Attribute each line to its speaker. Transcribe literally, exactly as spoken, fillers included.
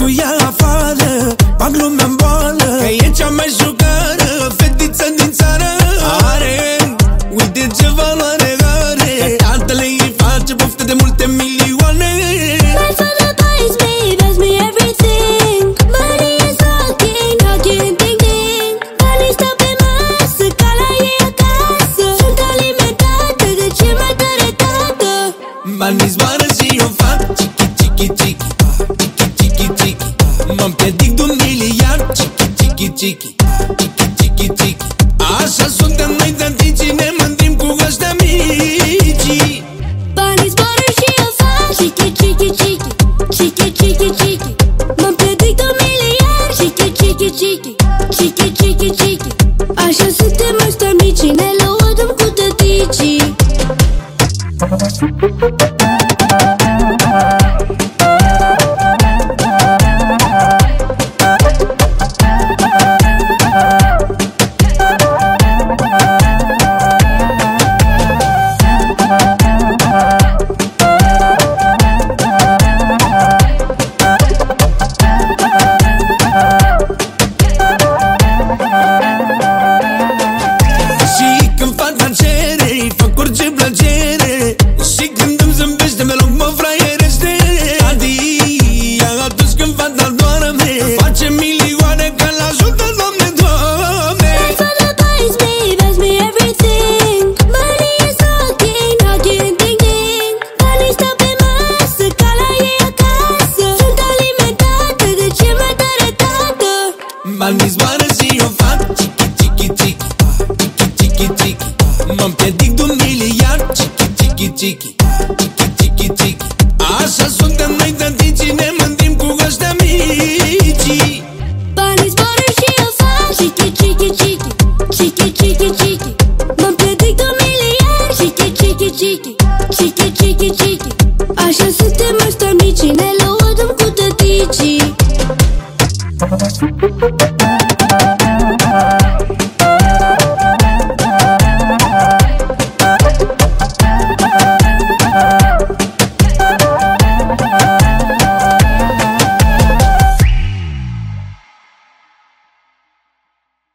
Speaker 1: cu ea afară, bag lumea-n boală, că e cea mai jucără fetiță din țară. Are, uite ce valoare are, că altele îi face poftă de multe milioane.
Speaker 2: My father buys me, buys me everything. Money is talking, talking, ding, ding. Banii stau pe masă, ca la ei acasă. Sunt alimentată de ce mai tare tată.
Speaker 1: Banii zboară și eu fac chichi, chichi, chichi, chichi, chichi, chichi. Mă împiedic de un miliard, chichi, chichi, chichi, chichi, chichi, chichi. Așa suntem noi tăticii, ne mândrim cu ăștia mici.
Speaker 2: Banii zboară și eu fac chichi, chichi, chichi, chichi, chichi, chichi. Mă împiedic de un miliard, chichi, chichi, chichi, chichi, chichi, chichi. Așa suntem ăștia mici, ne lăudăm cu tăticii.
Speaker 1: Și când fata cere, îi fac orice plăcere. Și când îmi zâmbește, mi-loc mă fraierește. Adia, atunci când fata doarme, face milioane că l-ajută, Doamne, Doamne.
Speaker 2: My father buys me, buys me everything. Money is talking, talking, ding, ding. Banii stau pe masă, ca la ei acasă. Sunt alimentată de ce mai tare tată.
Speaker 1: Banii zboară și eu fac chichi, chichi, chichi, chichi, chichi, chichi. Mă împiedic de un miliard, chichi, chichi, chichi, chichi, chichi, chichi. Așa suntem noi tăticii, ne mândrim cu ăștia mici.
Speaker 2: Banii zboară și eu fac chichi, chichi, chichi, chichi, chichi, chichi. Mă împiedic de un miliard, chichi, chichi, chichi, chichi, chichi, chichi. Așa suntem ăștia mici, ne